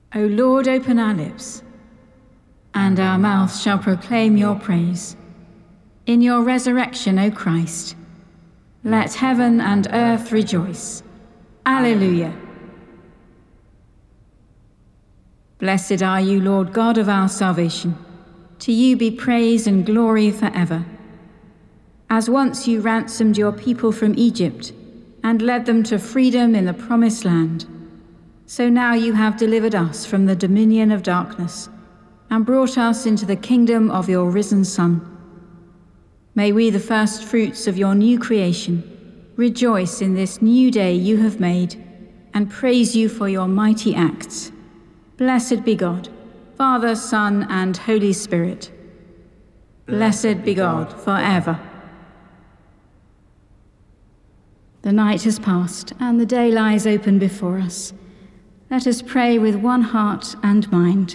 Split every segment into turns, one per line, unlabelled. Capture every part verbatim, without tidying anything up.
O Lord, open our lips, and our mouths shall proclaim your praise. In your resurrection, O Christ, let heaven and earth rejoice. Alleluia. Blessed are you, Lord God of our salvation. To you be praise and glory forever. As once you ransomed your people from Egypt and led them to freedom in the promised land, so now you have delivered us from the dominion of darkness and brought us into the kingdom of your risen Son. May we, the first fruits of your new creation, rejoice in this new day you have made and praise you for your mighty acts. Blessed be God, Father, Son, and Holy Spirit. Blessed be God forever. The night has passed and the day lies open before us. Let us pray with one heart and mind.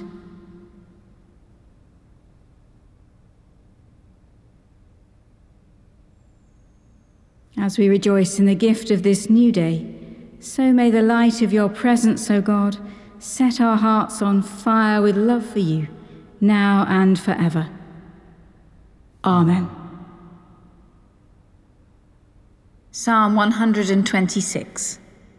As we rejoice in the gift of this new day, so may the light of your presence, O God, set our hearts on fire with love for you, now and forever. Amen. Psalm one hundred twenty-six.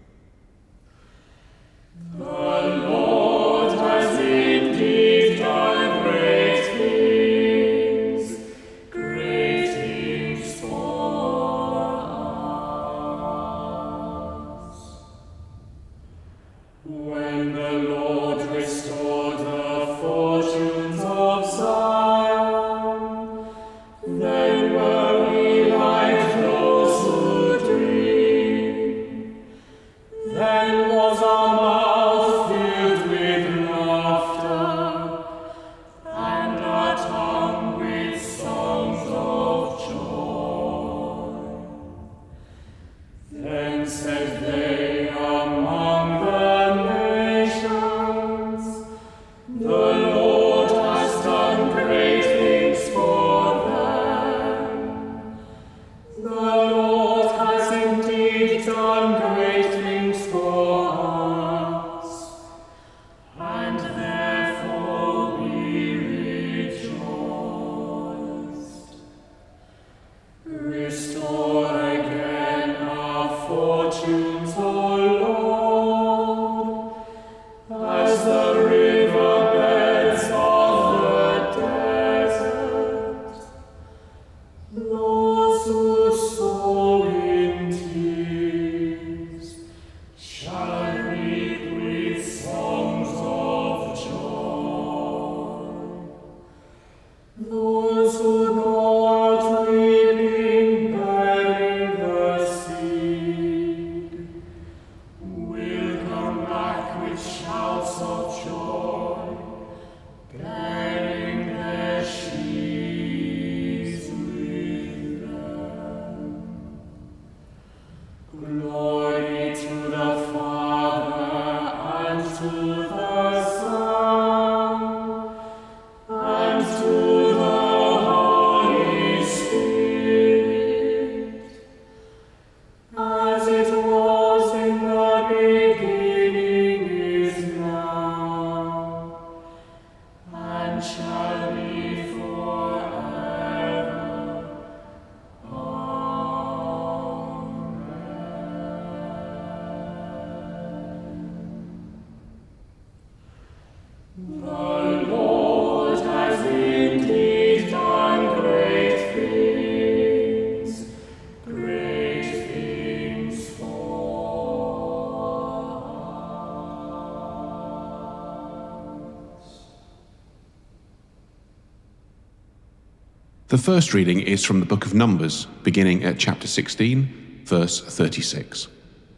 The first reading is from the book of Numbers, beginning at chapter sixteen, verse thirty-six.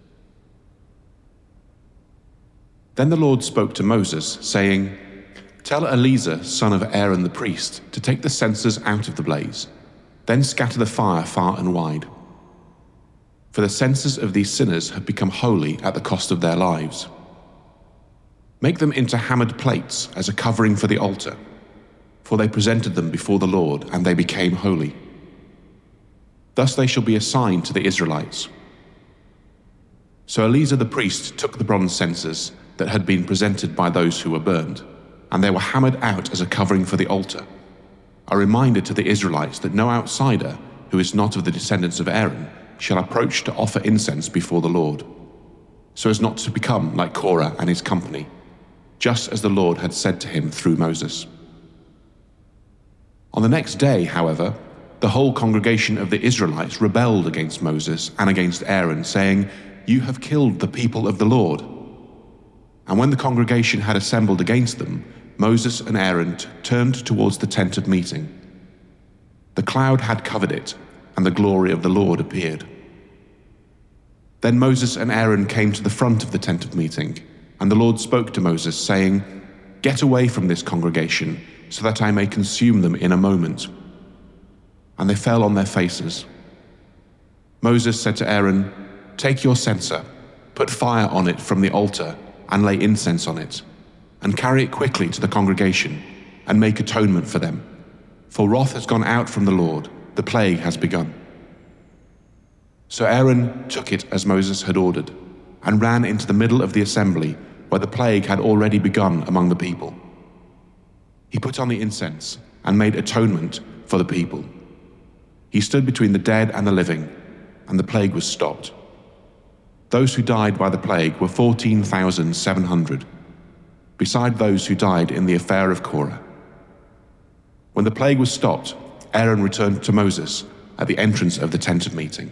Then the Lord spoke to Moses, saying, "Tell Eleazar, son of Aaron the priest, to take the censers out of the blaze, then scatter the fire far and wide. For the censers of these sinners have become holy at the cost of their lives. Make them into hammered plates as a covering for the altar, for they presented them before the Lord, and they became holy. Thus they shall be a sign to the Israelites." So Eleazar the priest took the bronze censers that had been presented by those who were burned, and they were hammered out as a covering for the altar, a reminder to the Israelites that no outsider who is not of the descendants of Aaron shall approach to offer incense before the Lord, so as not to become like Korah and his company, just as the Lord had said to him through Moses. On the next day, however, the whole congregation of the Israelites rebelled against Moses and against Aaron, saying, "You have killed the people of the Lord." And when the congregation had assembled against them, Moses and Aaron t- turned towards the tent of meeting. The cloud had covered it, and the glory of the Lord appeared. Then Moses and Aaron came to the front of the tent of meeting, and the Lord spoke to Moses, saying, "Get away from this congregation, so that I may consume them in a moment." And they fell on their faces. Moses said to Aaron, "Take your censer, put fire on it from the altar, and lay incense on it, and carry it quickly to the congregation, and make atonement for them. For wrath has gone out from the Lord, the plague has begun." So Aaron took it as Moses had ordered, and ran into the middle of the assembly, where the plague had already begun among the people. He put on the incense, and made atonement for the people. He stood between the dead and the living, and the plague was stopped. Those who died by the plague were fourteen thousand seven hundred, beside those who died in the affair of Korah. When the plague was stopped, Aaron returned to Moses at the entrance of the tent of meeting.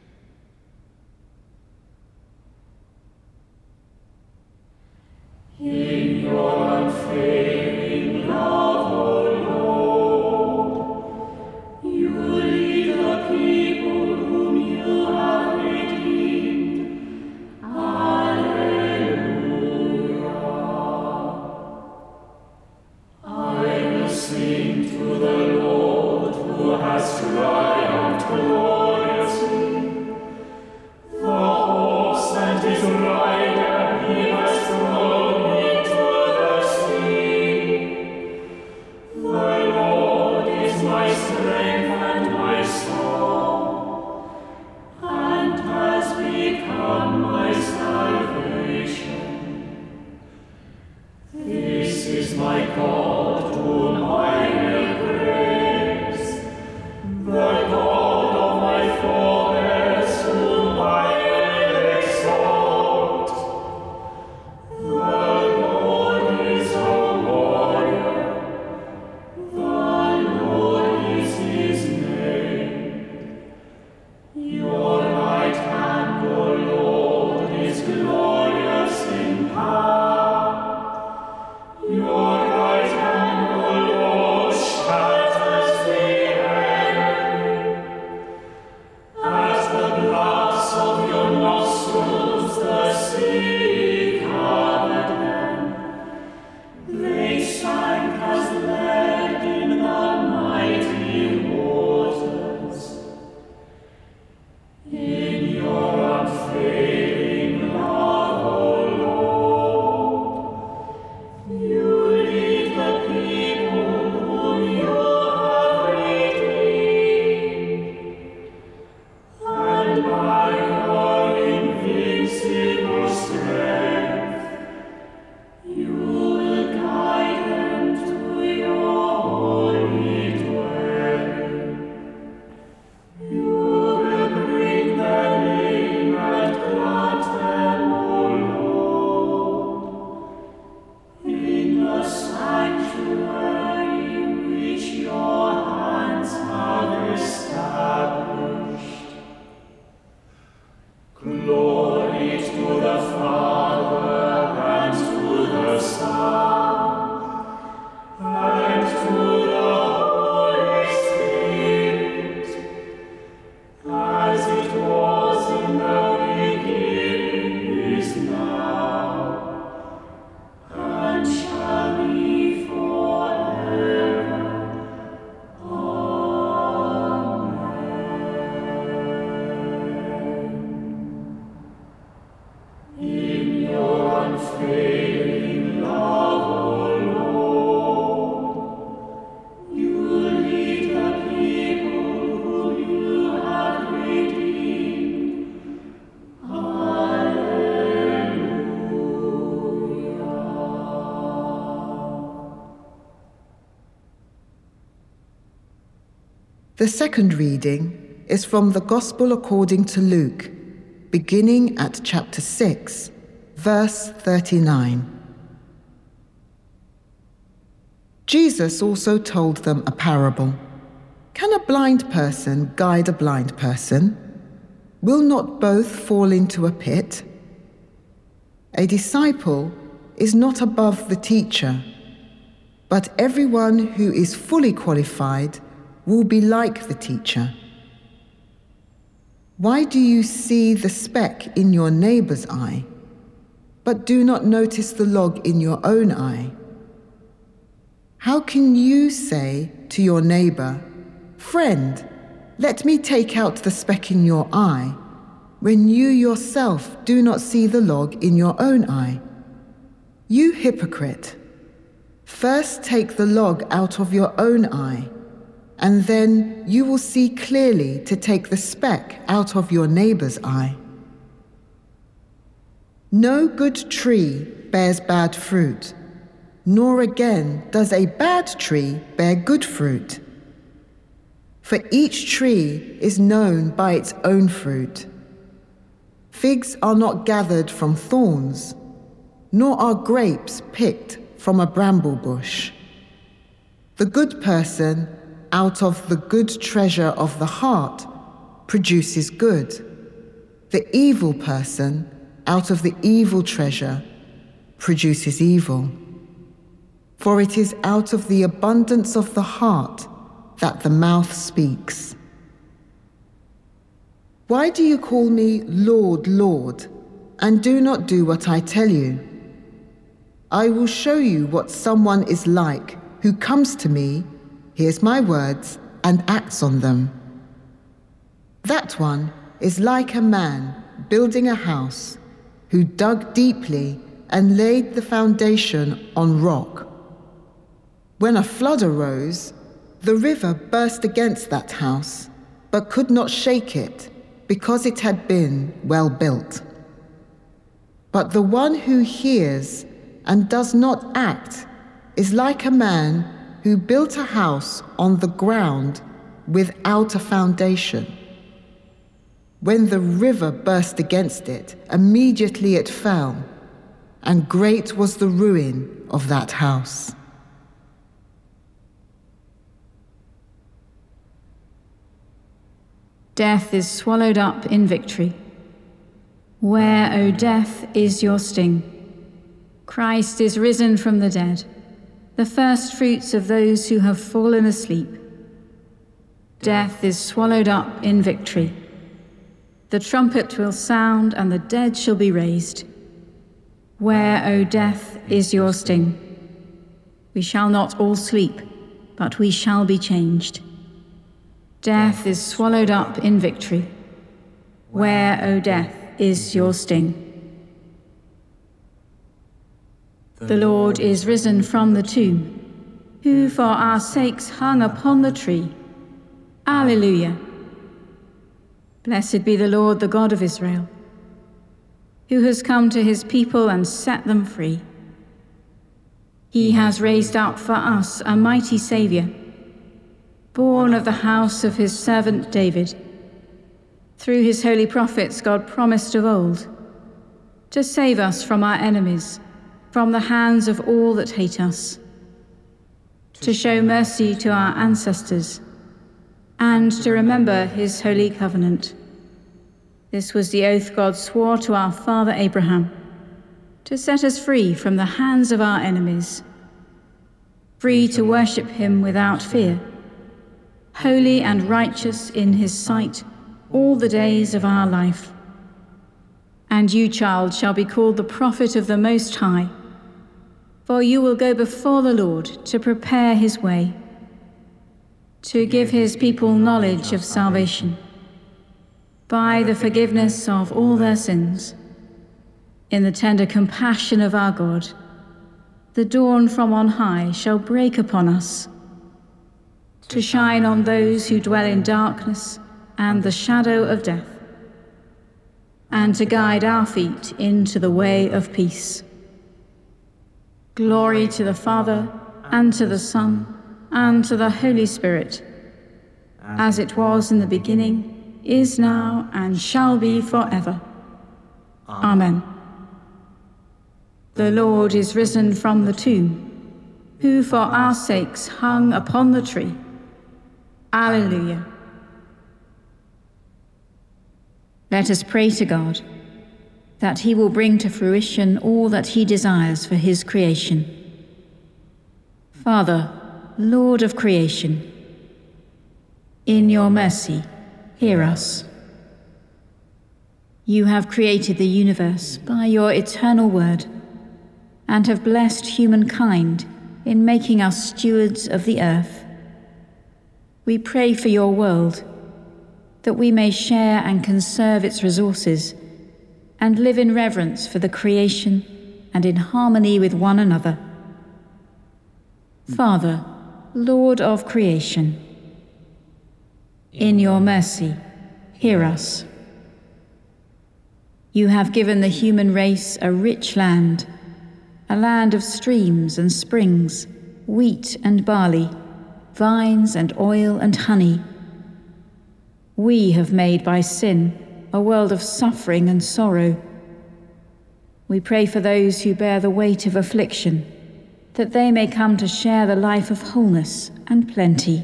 In your unfailing love, O Lord, you lead the people whom you have redeemed. Alleluia. I will sing to the Lord who has triumphed gloriously. The horse and his rider he has thrown. My strength and my song, and has become my salvation. This is my God whom I will praise, the God of my fathers whom I will exalt. The Lord is a warrior. Your right hand, O Lord, is glorious in power. Your right hand
The second reading is from the Gospel according to Luke, beginning at chapter six, verse thirty-nine. Jesus also told them a parable. Can a blind person guide a blind person? Will not both fall into a pit? A disciple is not above the teacher, but everyone who is fully qualified will be like the teacher. Why do you see the speck in your neighbor's eye, but do not notice the log in your own eye? How can you say to your neighbor, "Friend, let me take out the speck in your eye," when you yourself do not see the log in your own eye? You hypocrite! First take the log out of your own eye, and then you will see clearly to take the speck out of your neighbor's eye. No good tree bears bad fruit, nor again does a bad tree bear good fruit. For each tree is known by its own fruit. Figs are not gathered from thorns, nor are grapes picked from a bramble bush. The good person, out of the good treasure of the heart, produces good. The evil person, out of the evil treasure, produces evil. For it is out of the abundance of the heart that the mouth speaks. Why do you call me Lord, Lord, and do not do what I tell you? I will show you what someone is like who comes to me, hears my words, and acts on them. That one is like a man building a house who dug deeply and laid the foundation on rock. When a flood arose, the river burst against that house, but could not shake it, because it had been well built. But the one who hears and does not act is like a man who built a house on the ground without a foundation. When the river burst against it, immediately it fell, and great was the ruin of that house.
Death is swallowed up in victory. Where, O death, is your sting? Christ is risen from the dead, the first fruits of those who have fallen asleep. Death is swallowed up in victory. The trumpet will sound and the dead shall be raised. Where, O death, is your sting? We shall not all sleep, but we shall be changed. Death is swallowed up in victory. Where, O death, is your sting? The Lord is risen from the tomb, who for our sakes hung upon the tree. Alleluia. Blessed be the Lord, the God of Israel, who has come to his people and set them free. He has raised up for us a mighty Saviour, born of the house of his servant David. Through his holy prophets God promised of old to save us from our enemies, from the hands of all that hate us, to show mercy to our ancestors, and to remember his holy covenant. This was the oath God swore to our father Abraham, to set us free from the hands of our enemies, free to worship him without fear, holy and righteous in his sight all the days of our life. And you, child, shall be called the prophet of the Most High, for you will go before the Lord to prepare his way, to give his people knowledge of salvation, by the forgiveness of all their sins. In the tender compassion of our God, the dawn from on high shall break upon us, to shine on those who dwell in darkness and the shadow of death, and to guide our feet into the way of peace. Glory to the Father, and to the Son, and to the Holy Spirit, as it was in the beginning, is now, and shall be forever. Amen. The Lord is risen from the tomb, who for our sakes hung upon the tree. Alleluia. Let us pray to God, that he will bring to fruition all that he desires for his creation. Father, Lord of creation, in your mercy, hear us. You have created the universe by your eternal word, and have blessed humankind in making us stewards of the earth. We pray for your world, that we may share and conserve its resources, and live in reverence for the creation and in harmony with one another. Father, Lord of creation, in your mercy, hear us. You have given the human race a rich land, a land of streams and springs, wheat and barley, vines and oil and honey. We have made by sin a world of suffering and sorrow. We pray for those who bear the weight of affliction, that they may come to share the life of wholeness and plenty.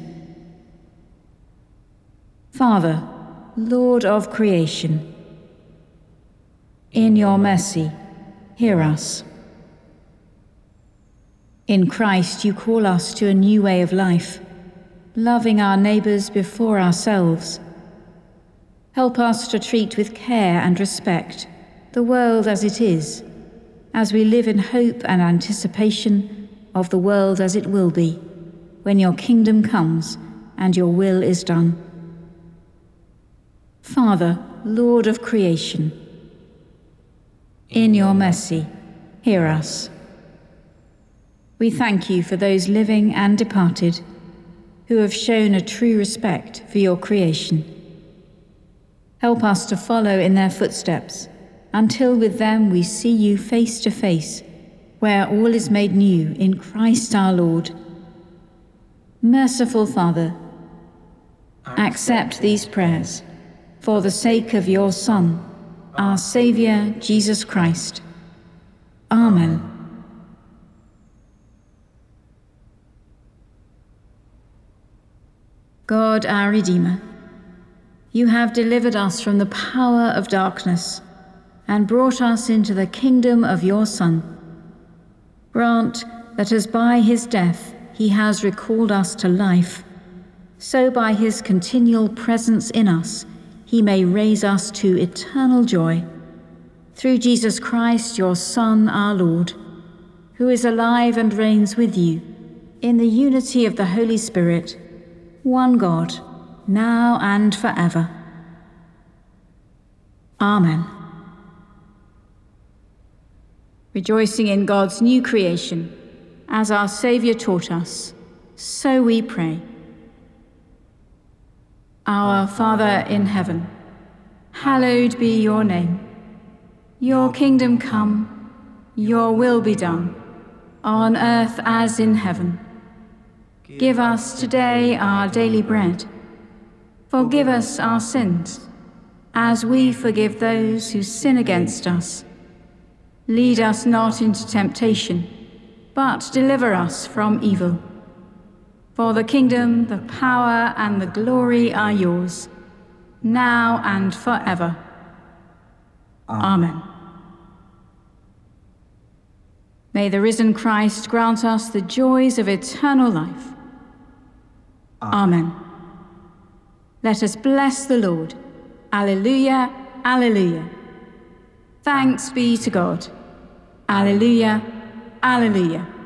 Father, Lord of creation, in your mercy, hear us. In Christ you call us to a new way of life, loving our neighbours before ourselves. Help us to treat with care and respect the world as it is, as we live in hope and anticipation of the world as it will be, when your kingdom comes and your will is done. Father, Lord of creation, in your mercy, hear us. We thank you for those living and departed who have shown a true respect for your creation. Help us to follow in their footsteps, until with them we see you face to face, where all is made new in Christ our Lord. Merciful Father, accept these prayers for the sake of your Son, our Saviour, Jesus Christ. Amen. God, our Redeemer, you have delivered us from the power of darkness and brought us into the kingdom of your Son. Grant that as by his death he has recalled us to life, so by his continual presence in us he may raise us to eternal joy. Through Jesus Christ, your Son, our Lord, who is alive and reigns with you in the unity of the Holy Spirit, one God, now and forever. Amen. Rejoicing in God's new creation, as our Saviour taught us, so we pray. Our Father in heaven, hallowed be your name. Your kingdom come, your will be done, on earth as in heaven. Give us today our daily bread. Forgive us our sins, as we forgive those who sin against us. Lead us not into temptation, but deliver us from evil. For the kingdom, the power, and the glory are yours, now and forever. Amen. May the risen Christ grant us the joys of eternal life. Amen. Let us bless the Lord. Alleluia, alleluia. Thanks be to God. Alleluia, alleluia.